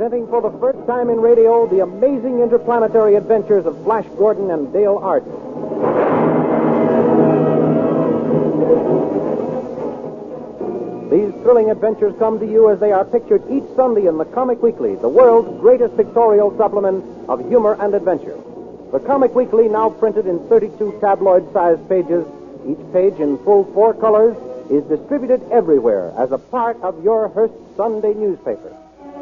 presenting for the first time in radio the amazing interplanetary adventures of Flash Gordon and Dale Arden. These thrilling adventures come to you as they are pictured each Sunday in the Comic Weekly, the world's greatest pictorial supplement of humor and adventure. The Comic Weekly, now printed in 32 tabloid-sized pages, each page in full 4 colors, is distributed everywhere as a part of your Hearst Sunday newspaper.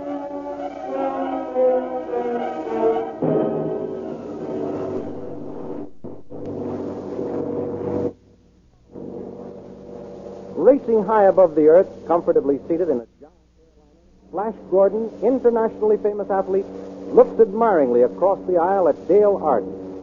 Racing high above the earth, comfortably seated in a giant airliner, Flash Gordon, internationally famous athlete, looks admiringly across the aisle at Dale Arden.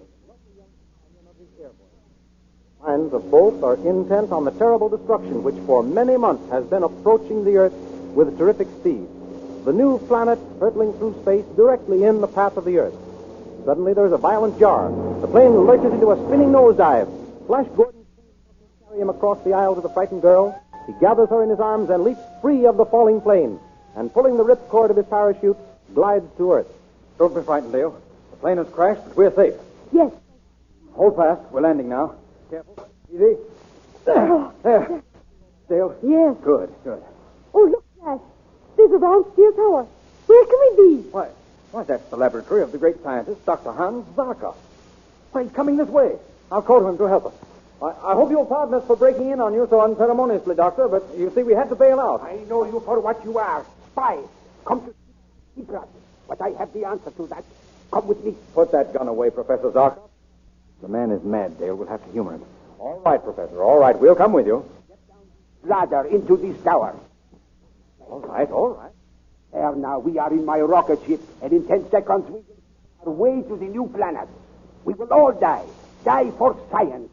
Minds of both are intent on the terrible destruction which for many months has been approaching the earth with terrific speed. The new planet hurtling through space directly in the path of the earth. Suddenly there's a violent jar. The plane lurches into a spinning nosedive. Flash Gordon carry him across the aisle to the frightened girl. He gathers her in his arms and leaps free of the falling plane, and pulling the ripcord of his parachute, glides to earth. Don't be frightened, Dale. The plane has crashed, but we're safe. Yes. Hold fast. We're landing now. Careful. Easy. There. Dale? Yes. Good. Oh, look, Flash. There's a round steel tower. Where can we be? Why, that's the laboratory of the great scientist, Dr. Hans Zarkov. Why, he's coming this way. I'll call to him to help us. I hope you'll pardon us for breaking in on you so unceremoniously, Doctor, but you see, we had to bail out. I know you for what you are. Spy. Come to Cyprus. But I have the answer to that. Come with me. Put that gun away, Professor Zarkov. The man is mad, Dale. We'll have to humor him. All right, Professor. All right. We'll come with you. Ladder into this tower. All right. There now, we are in my rocket ship, and in 10 seconds we will our way to the new planet. We will all die. Die for science.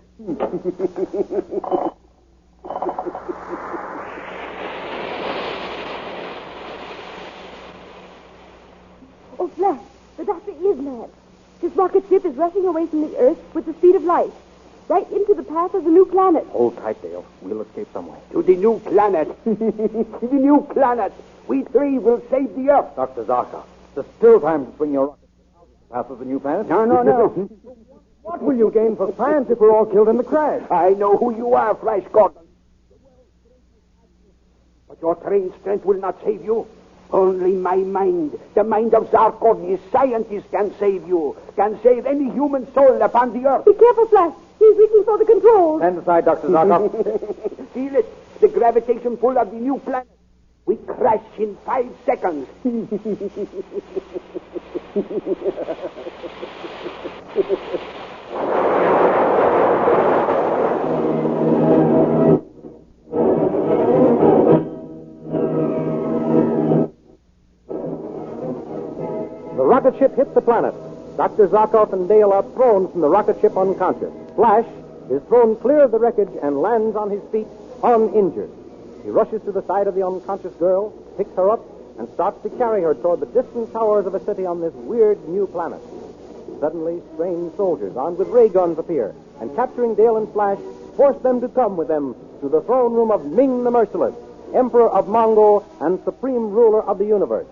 Oh, Flash, the doctor is mad. His rocket ship is rushing away from the Earth with the speed of light, right into the path of the new planet. Hold tight, Dale. We'll escape some way. To the new planet. The new planet. We three will save the Earth. Dr. Zarkov, there's still time to swing your rocket out of the path of the new planet. No. What will you gain for science if we're all killed in the crash? I know who you are, Flash Gordon. But your trained strength will not save you. Only my mind, the mind of Zarkov, the scientist, can save you. Can save any human soul upon the earth. Be careful, Flash. He's reaching for the controls. Stand aside, Dr. Zarkov. Feel it. The gravitation pull of the new planet. We crash in 5 seconds. The rocket ship hits the planet. Dr. Zarkov and Dale are thrown from the rocket ship unconscious. Flash is thrown clear of the wreckage and lands on his feet uninjured. He rushes to the side of the unconscious girl, picks her up, and starts to carry her toward the distant towers of a city on this weird new planet. Suddenly, strange soldiers armed with ray guns appear, and capturing Dale and Flash, force them to come with them to the throne room of Ming the Merciless, Emperor of Mongo and Supreme Ruler of the Universe.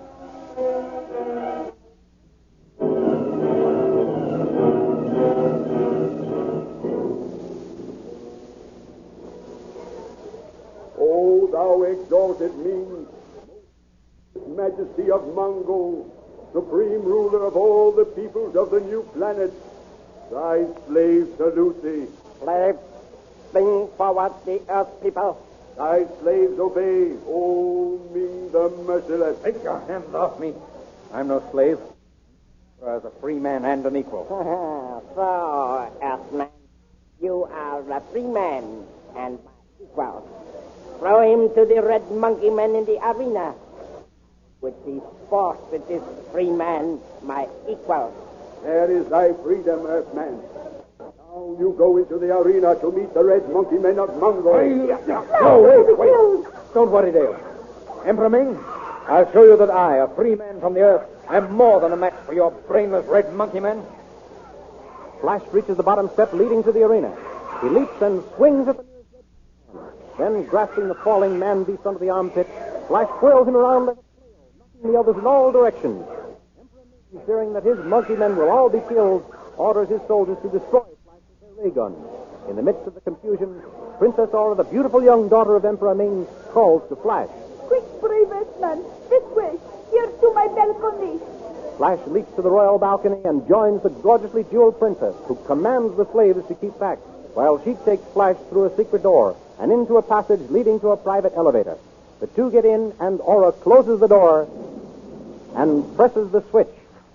O thou exalted Ming, Majesty of Mongo, Supreme Ruler of all the peoples of the new planet, thy slaves salute thee. Slaves, bring forward the earth people. Thy slaves obey, O Ming the Merciless. Take your hands off me. I'm no slave. As a free man and an equal. So, Earthman, you are a free man and my equal. Throw him to the red monkey man in the arena. With the force with this free man, my equal. There is thy freedom, Earthman. Now you go into the arena to meet the red monkey men of Mongo. No, wait. Don't worry, Dale. Emperor Ming, I'll show you that I, a free man from the earth, am more than a match for your brainless red monkey men. Flash reaches the bottom step leading to the arena. He leaps and swings at the nearest red. Then, grasping the falling man-beast under the armpit, Flash whirls him around like a flail, knocking the others in all directions. Emperor Ming, fearing that his monkey men will all be killed, orders his soldiers to destroy Flash with their ray guns. In the midst of the confusion, Princess Aura, the beautiful young daughter of Emperor Ming, calls to Flash. Quick, bravest man, this way, here to my balcony. Flash leaps to the royal balcony and joins the gorgeously jeweled princess, who commands the slaves to keep back, while she takes Flash through a secret door and into a passage leading to a private elevator. The two get in, and Aura closes the door and presses the switch.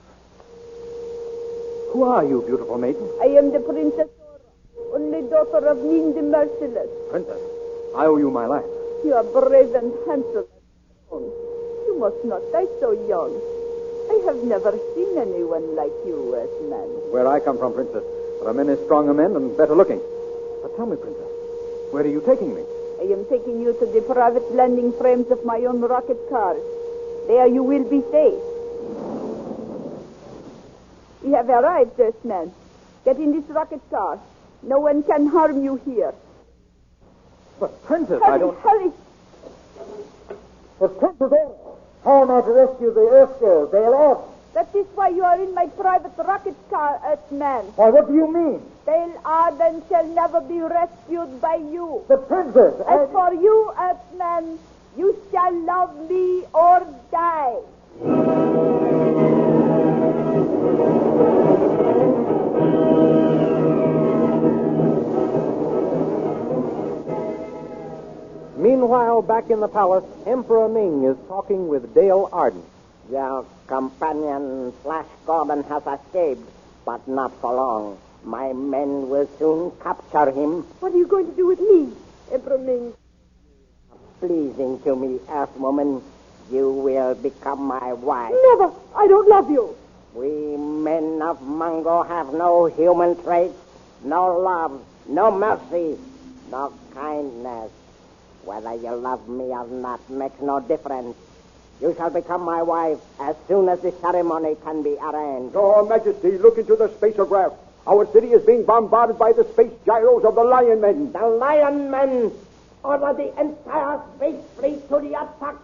Who are you, beautiful maiden? I am the Princess Aura, only daughter of Ming the Merciless. Princess, I owe you my life. You are brave and handsome. You must not die so young. I have never seen anyone like you, Earthman. Where I come from, Princess, there are many stronger men and better looking. But tell me, Princess, where are you taking me? I am taking you to the private landing frames of my own rocket cars. There you will be safe. We have arrived, Earthman. Get in this rocket car. No one can harm you here. But, Princess, Hurry, I don't... hurry. But Princess Aura, how am I to rescue the Earth girl? They'll off. That is why you are in my private rocket car, Earthman. Why, what do you mean? Dale Arden shall never be rescued by you. The princess. As for you, Earthman, you shall love me or die. Meanwhile, back in the palace, Emperor Ming is talking with Dale Arden. Your companion, Flash Gordon, has escaped, but not for long. My men will soon capture him. What are you going to do with me, Emperor Ming? Pleasing to me, Earthwoman, you will become my wife. Never! I don't love you. We men of Mungo have no human traits, no love, no mercy, no kindness. Whether you love me or not makes no difference. You shall become my wife as soon as the ceremony can be arranged. Your Majesty, look into the spacergraph. Our city is being bombarded by the space gyros of the Lion Men. The Lion Men order the entire space fleet to the attack.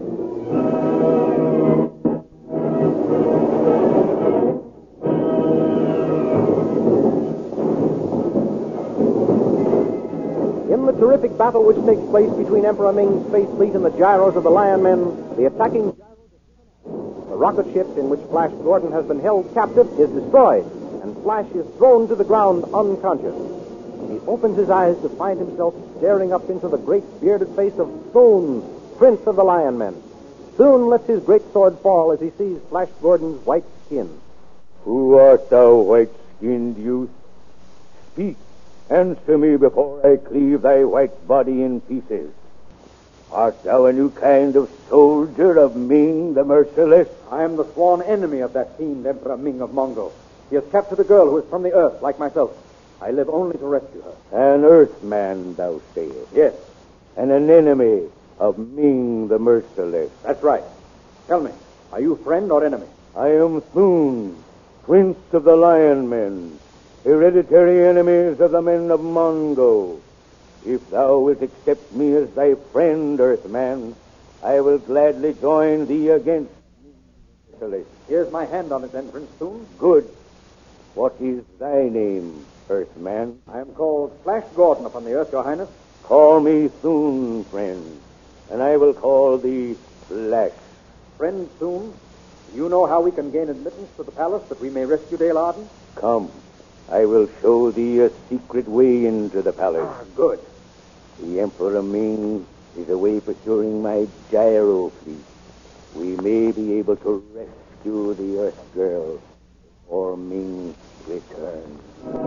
In the terrific battle which takes place between Emperor Ming's space fleet and the gyros of the Lion Men, the attacking gyros, the rocket ship in which Flash Gordon has been held captive is destroyed, and Flash is thrown to the ground unconscious. He opens his eyes to find himself staring up into the great bearded face of Soon, Prince of the Lion Men. Soon lets his great sword fall as he sees Flash Gordon's white skin. Who art thou, white-skinned youth? Speak. Answer me before I cleave thy white body in pieces. Art thou a new kind of soldier of Ming the Merciless? I am the sworn enemy of that fiend Emperor Ming of Mongo. He has captured a girl who is from the earth, like myself. I live only to rescue her. An earthman, thou sayest? Yes, And an enemy of Ming the Merciless? that's right. Tell me, are you friend or enemy? I am Thun, Prince of the Lion Men, hereditary enemies of the men of Mongo. If thou wilt accept me as thy friend, Earthman, I will gladly join thee against me. Here's my hand on it, then, Prince Thun. Good. What is thy name, Earthman? I am called Flash Gordon upon the earth, Your Highness. Call me Thun, friend, and I will call thee Flash. Friend Thun, do you know how we can gain admittance to the palace that we may rescue Dale Arden? Come, I will show thee a secret way into the palace. Good. The Emperor Ming is away pursuing my gyro fleet. We may be able to rescue the Earth Girl before Ming returns.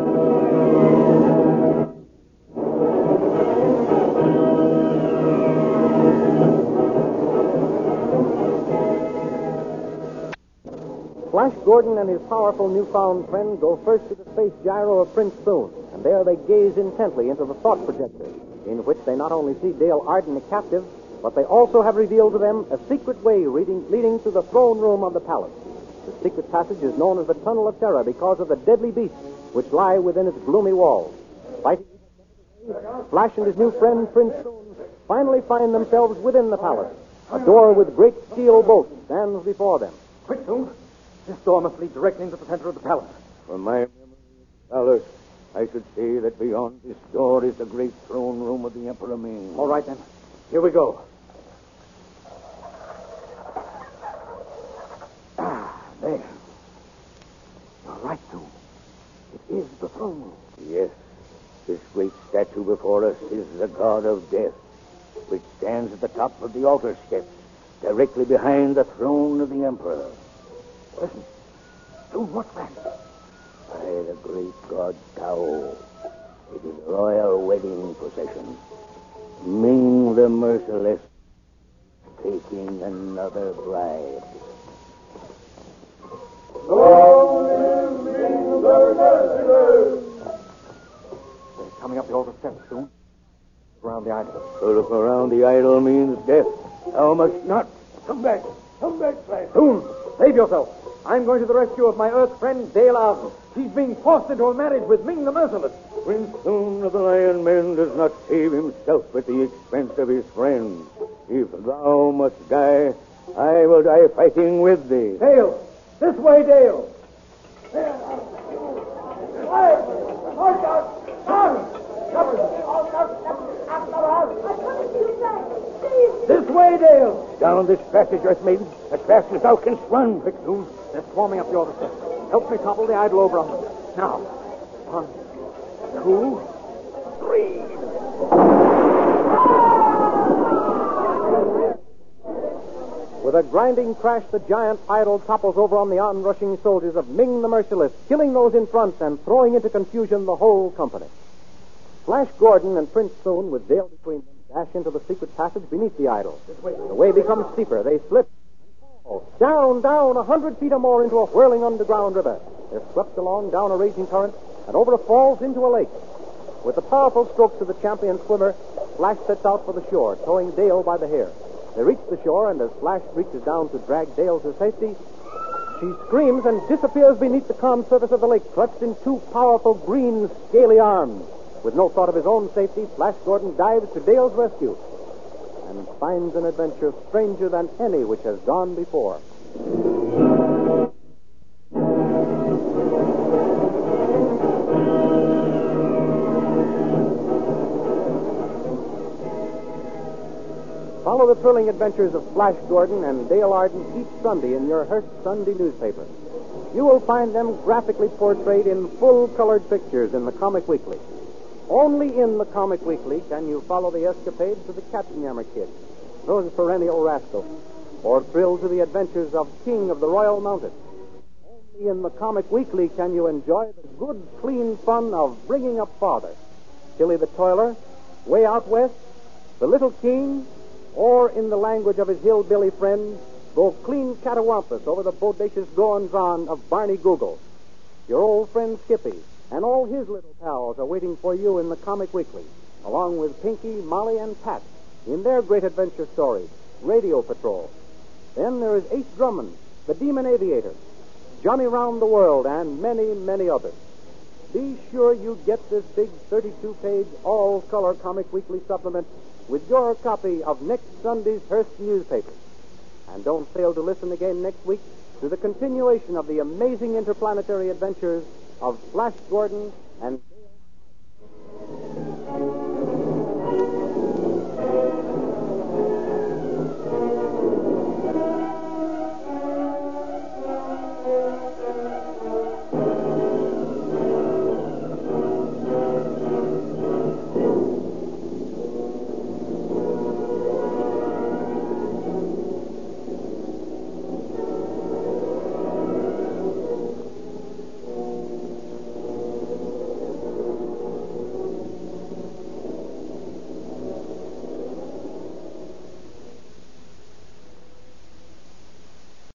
Flash Gordon and his powerful newfound friend go first to the space gyro of Prince Thun, and there they gaze intently into the thought projector, in which they not only see Dale Arden a captive, but they also have revealed to them a secret way leading to the throne room of the palace. The secret passage is known as the Tunnel of Terror because of the deadly beasts which lie within its gloomy walls. Fighting Flash and his new friend, Prince Thun, finally find themselves within the palace. A door with great steel bolts stands before them. Quick, Soon. This door must lead directly into the center of the palace. From my memory of the palace, I should say that beyond this door is the great throne room of the Emperor Ming. All right, then. Here we go. There. You're right, Soon. It is the throne room. Yes. This great statue before us is the god of death, which stands at the top of the altar steps, directly behind the throne of the emperor. Listen. Soon, what's that? By the great god Tao, it is a royal wedding procession. Ming the Merciless taking another bride. They're coming up the altar steps, Soon. Around the idol. To look around the idol means death. Thou must not. Come back. Come back, Flash. Soon. Save yourself. I'm going to the rescue of my Earth friend, Dale Arden. She's being forced into a marriage with Ming the Merciless. Prince Soon of the Lion Men does not save himself at the expense of his friends. If thou must die, I will die fighting with thee. Dale. This way, Dale. This way, Dale. Down this passage, Earth Maiden, as fast as thou canst run. Quick, Soon. They're swarming up the altar steps. Help me topple the idol over on them. Now. 1, 2, 3. With a grinding crash, the giant idol topples over on the onrushing soldiers of Ming the Merciless, killing those in front and throwing into confusion the whole company. Flash Gordon and Prince Soon, with Dale between them, dash into the secret passage beneath the idol. The way becomes steeper. They slip and fall. Down, 100 feet or more into a whirling underground river. They're swept along down a raging current and over a falls into a lake. With the powerful strokes of the champion swimmer, Flash sets out for the shore, towing Dale by the hair. They reach the shore, and as Flash reaches down to drag Dale to safety, she screams and disappears beneath the calm surface of the lake, clutched in 2 powerful green, scaly arms. With no thought of his own safety, Flash Gordon dives to Dale's rescue and finds an adventure stranger than any which has gone before. Follow the thrilling adventures of Flash Gordon and Dale Arden each Sunday in your Hearst Sunday newspaper. You will find them graphically portrayed in full-colored pictures in the Comic Weekly. Only in the Comic Weekly can you follow the escapades of the Katzenjammer Kid, those perennial rascals, or thrill to the adventures of King of the Royal Mountain. Only in the Comic Weekly can you enjoy the good, clean fun of Bringing Up Father, Tilly the Toiler, Way Out West, The Little King, or in the language of his hillbilly friends, go clean catawampus over the bodacious goings-on of Barney Google. Your old friend Skippy and all his little pals are waiting for you in the Comic Weekly, along with Pinky, Molly, and Pat in their great adventure stories, Radio Patrol. Then there is Ace Drummond, the Demon Aviator, Johnny Round the World, and many, many others. Be sure you get this big 32-page all-color Comic Weekly supplement with your copy of next Sunday's Hearst newspaper. And don't fail to listen again next week to the continuation of the amazing interplanetary adventures of Flash Gordon and